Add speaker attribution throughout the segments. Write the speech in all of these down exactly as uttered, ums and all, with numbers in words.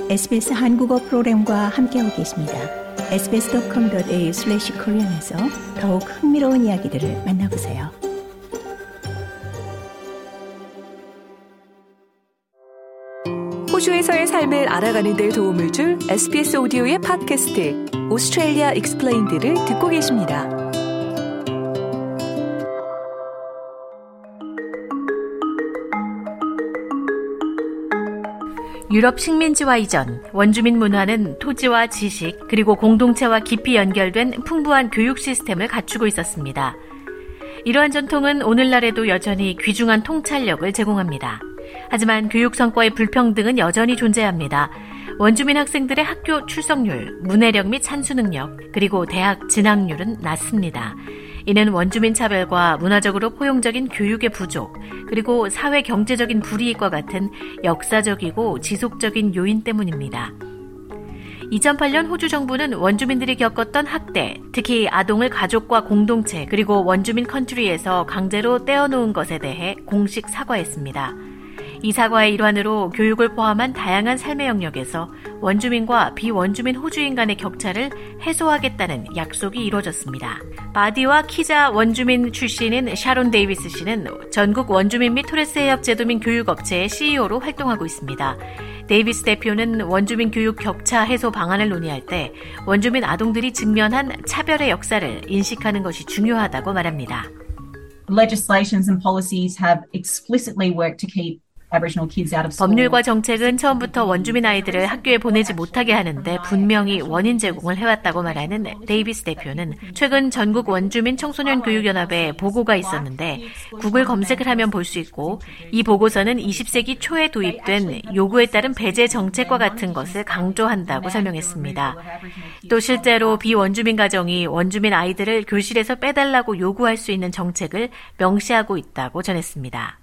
Speaker 1: 에스비에스 한국어 프로그램과 함께하고 계십니다. 에스비에스 닷컴 닷 에이유 슬래시 코리안에서 더욱 흥미로운 이야기들을 만나보세요.
Speaker 2: 호주에서의 삶을 알아가는 데 도움을 줄 에스비에스 오디오의 팟캐스트 오스트레일리아 익스플레인드를 듣고 계십니다.
Speaker 3: 유럽 식민지화 이전, 원주민 문화는 토지와 지식, 그리고 공동체와 깊이 연결된 풍부한 교육 시스템을 갖추고 있었습니다. 이러한 전통은 오늘날에도 여전히 귀중한 통찰력을 제공합니다. 하지만 교육 성과의 불평등은 여전히 존재합니다. 원주민 학생들의 학교 출석률, 문해력 및 산수 능력, 그리고 대학 진학률은 낮습니다. 이는 원주민 차별과 문화적으로 포용적인 교육의 부족, 그리고 사회 경제적인 불이익과 같은 역사적이고 지속적인 요인 때문입니다. 이천팔 년 호주 정부는 원주민들이 겪었던 학대, 특히 아동을 가족과 공동체, 그리고 원주민 컨트리에서 강제로 떼어놓은 것에 대해 공식 사과했습니다. 이 사과의 일환으로 교육을 포함한 다양한 삶의 영역에서 원주민과 비원주민 호주인 간의 격차를 해소하겠다는 약속이 이루어졌습니다. 바디와 키자 원주민 출신인 샤론 데이비스 씨는 전국 원주민 및 토레스 해역 제도민 교육업체의 씨이오로 활동하고 있습니다. 데이비스 대표는 원주민 교육 격차 해소 방안을 논의할 때 원주민 아동들이 직면한 차별의 역사를 인식하는 것이 중요하다고 말합니다.
Speaker 4: Legislations and policies have explicitly worked to keep
Speaker 3: 법률과 정책은 처음부터 원주민 아이들을 학교에 보내지 못하게 하는데 분명히 원인 제공을 해왔다고 말하는 데이비스 대표는 최근 전국 원주민 청소년 교육연합에 보고가 있었는데 구글 검색을 하면 볼 수 있고 이 보고서는 이십 세기 초에 도입된 요구에 따른 배제 정책과 같은 것을 강조한다고 설명했습니다. 또 실제로 비원주민 가정이 원주민 아이들을 교실에서 빼달라고 요구할 수 있는 정책을 명시하고 있다고 전했습니다.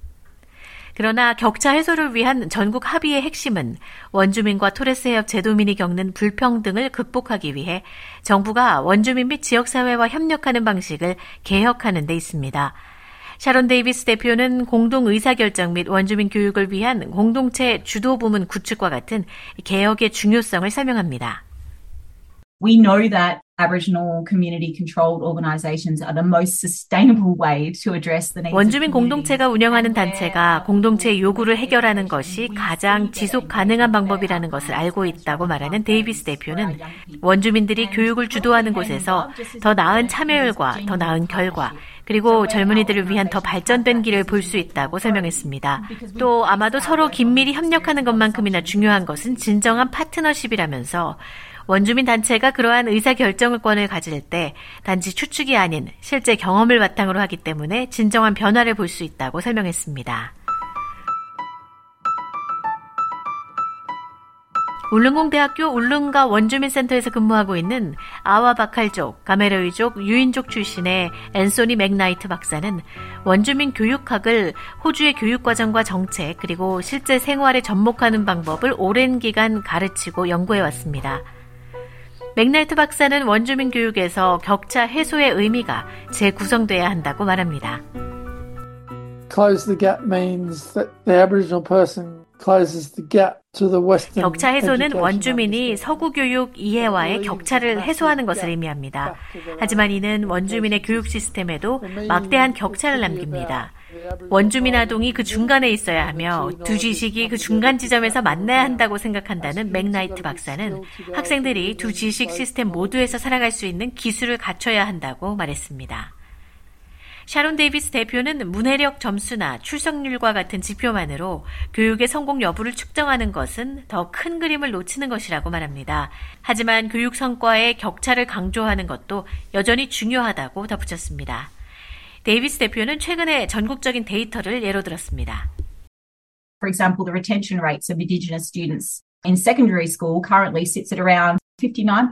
Speaker 3: 그러나 격차 해소를 위한 전국 합의의 핵심은 원주민과 토레스 해역 제도민이 겪는 불평등을 극복하기 위해 정부가 원주민 및 지역사회와 협력하는 방식을 개혁하는 데 있습니다. 샤론 데이비스 대표는 공동 의사결정 및 원주민 교육을 위한 공동체 주도 부문 구축과 같은 개혁의 중요성을 설명합니다.
Speaker 4: We know that Aboriginal community-controlled organisations are the most sustainable way to address the needs of
Speaker 3: 원주민 공동체가 운영하는 단체가 공동체의 요구를 해결하는 것이 가장 지속 가능한 방법이라는 것을 알고 있다고 말하는 데이비스 대표는 원주민들이 교육을 주도하는 곳에서 더 나은 참여율과 더 나은 결과, 그리고 젊은이들을 위한 더 발전된 길을 볼 수 있다고 설명했습니다. 또 아마도 서로 긴밀히 협력하는 것만큼이나 중요한 것은 진정한 파트너십이라면서 원주민 단체가 그러한 의사결정권을 가질 때 단지 추측이 아닌 실제 경험을 바탕으로 하기 때문에 진정한 변화를 볼 수 있다고 설명했습니다. 울릉공대학교 울릉가 원주민센터에서 근무하고 있는 아와바칼족, 가메르이족, 유인족 출신의 앤소니 맥나이트 박사는 원주민 교육학을 호주의 교육과정과 정책 그리고 실제 생활에 접목하는 방법을 오랜 기간 가르치고 연구해왔습니다. 맥나이트 박사는 원주민 교육에서 격차 해소의 의미가 재구성돼야 한다고 말합니다.
Speaker 5: Close the gap means that the Aboriginal person closes the gap to the Western.
Speaker 3: 격차 해소는 원주민이 서구 교육 이해와의 격차를 해소하는 것을 의미합니다. 하지만 이는 원주민의 교육 시스템에도 막대한 격차를 남깁니다. 원주민 아동이 그 중간에 있어야 하며 두 지식이 그 중간 지점에서 만나야 한다고 생각한다는 맥나이트 박사는 학생들이 두 지식 시스템 모두에서 살아갈 수 있는 기술을 갖춰야 한다고 말했습니다. 샤론 데이비스 대표는 문해력 점수나 출석률과 같은 지표만으로 교육의 성공 여부를 측정하는 것은 더 큰 그림을 놓치는 것이라고 말합니다. 하지만 교육 성과의 격차를 강조하는 것도 여전히 중요하다고 덧붙였습니다. 데이비스 대표는 최근에 전국적인 데이터를 예로 들었습니다.
Speaker 4: For example, the retention rates of Indigenous students in secondary school currently sits at around fifty-nine percent.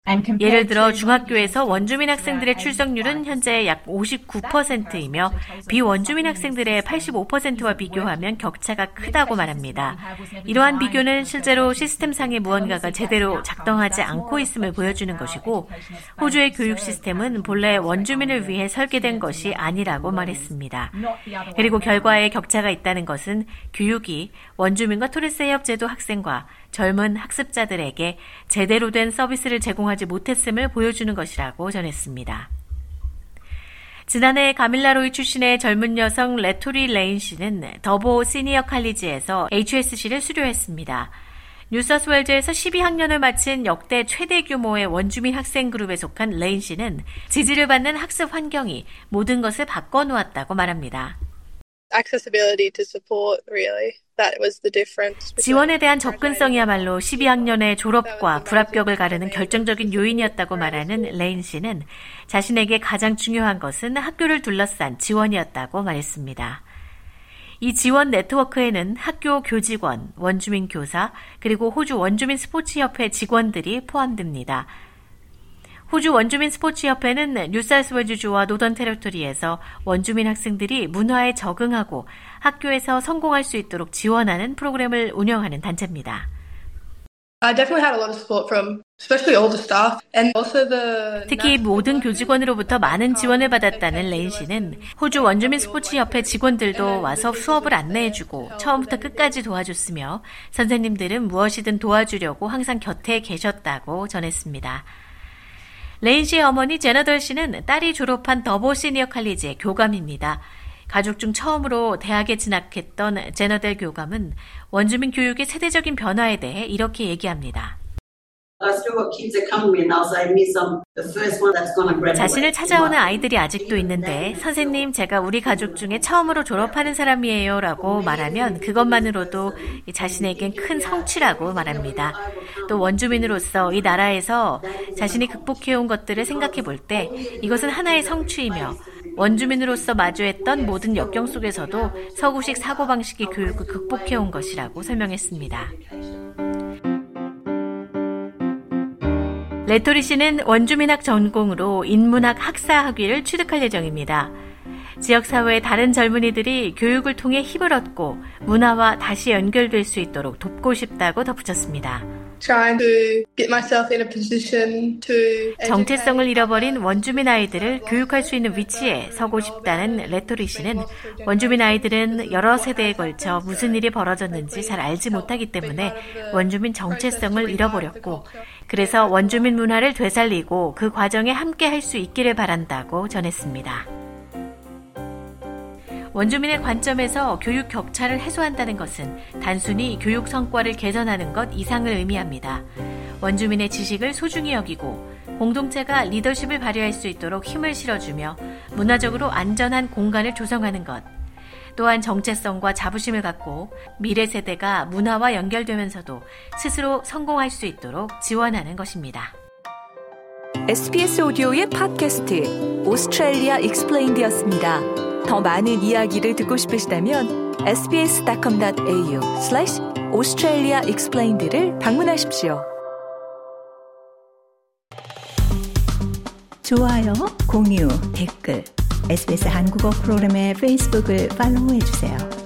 Speaker 3: 예를 들어 중학교에서 원주민 학생들의 출석률은 현재 약 오십구 퍼센트이며 비원주민 학생들의 팔십오 퍼센트와 비교하면 격차가 크다고 말합니다. 이러한 비교는 실제로 시스템상의 무언가가 제대로 작동하지 않고 있음을 보여주는 것이고 호주의 교육 시스템은 본래 원주민을 위해 설계된 것이 아니라고 말했습니다. 그리고 결과에 격차가 있다는 것은 교육이 원주민과 토레스 해협 제도 학생과 젊은 학습자들에게 제대로 된 서비스를 제공하지 못했음을 보여주는 것이라고 전했습니다. 지난해 가밀라로이 출신의 젊은 여성 레토리 레인 씨는 더보 시니어 칼리지에서 에이치에스씨를 수료했습니다. 뉴사우스웨일즈에서 십이 학년을 마친 역대 최대 규모의 원주민 학생 그룹에 속한 레인 씨는 지지를 받는 학습 환경이 모든 것을 바꿔놓았다고 말합니다.
Speaker 6: Accessibility to support, really. That was the difference.
Speaker 3: 지원에 대한 접근성이야말로 십이 학년의 졸업과 불합격을 가르는 결정적인 요인이었다고 말하는 레인 씨는 자신에게 가장 중요한 것은 학교를 둘러싼 지원이었다고 말했습니다. 이 지원 네트워크에는 학교 교직원, 원주민 교사, 그리고 호주 원주민 스포츠협회 직원들이 포함됩니다. 호주 원주민 스포츠협회는 뉴사우스웨일즈주와 노던 테리토리에서 원주민 학생들이 문화에 적응하고 학교에서 성공할 수 있도록 지원하는 프로그램을 운영하는 단체입니다.
Speaker 6: I definitely had a lot of support from especially all the staff and also the
Speaker 3: 특히 모든 교직원으로부터 많은 지원을 받았다는 레인 씨는 호주 원주민 스포츠협회 직원들도 와서 수업을 안내해주고 처음부터 끝까지 도와줬으며 선생님들은 무엇이든 도와주려고 항상 곁에 계셨다고 전했습니다. 레인 씨의 어머니 제너덜 씨는 딸이 졸업한 더보 시니어 칼리지의 교감입니다. 가족 중 처음으로 대학에 진학했던 제너델 교감은 원주민 교육의 세대적인 변화에 대해 이렇게 얘기합니다. 자신을 찾아오는 아이들이 아직도 있는데 선생님 제가 우리 가족 중에 처음으로 졸업하는 사람이에요 라고 말하면 그것만으로도 자신에겐 큰 성취라고 말합니다. 또 원주민으로서 이 나라에서 자신이 극복해온 것들을 생각해 볼 때 이것은 하나의 성취이며 원주민으로서 마주했던 모든 역경 속에서도 서구식 사고방식의 교육을 극복해온 것이라고 설명했습니다. 레토리 씨는 원주민학 전공으로 인문학 학사 학위를 취득할 예정입니다. 지역사회의 다른 젊은이들이 교육을 통해 힘을 얻고 문화와 다시 연결될 수 있도록 돕고 싶다고 덧붙였습니다. 정체성을 잃어버린 원주민 아이들을 교육할 수 있는 위치에 서고 싶다는 레토리 씨는 원주민 아이들은 여러 세대에 걸쳐 무슨 일이 벌어졌는지 잘 알지 못하기 때문에 원주민 정체성을 잃어버렸고 그래서 원주민 문화를 되살리고 그 과정에 함께 할 수 있기를 바란다고 전했습니다. 원주민의 관점에서 교육 격차를 해소한다는 것은 단순히 교육 성과를 개선하는 것 이상을 의미합니다. 원주민의 지식을 소중히 여기고 공동체가 리더십을 발휘할 수 있도록 힘을 실어주며 문화적으로 안전한 공간을 조성하는 것. 또한 정체성과 자부심을 갖고 미래 세대가 문화와 연결되면서도 스스로 성공할 수 있도록 지원하는 것입니다.
Speaker 2: 에스비에스 오디오의 팟캐스트 오스트레일리아 익스플레인드였습니다. 더 많은 이야기를 듣고 싶으시다면 에스비에스 닷컴 닷에이유 슬래시 오스트레일리아 익스플레인드를 방문하십시오.
Speaker 1: 좋아요, 공유, 댓글, 에스비에스 한국어 프로그램의 페이스북을 팔로우해주세요.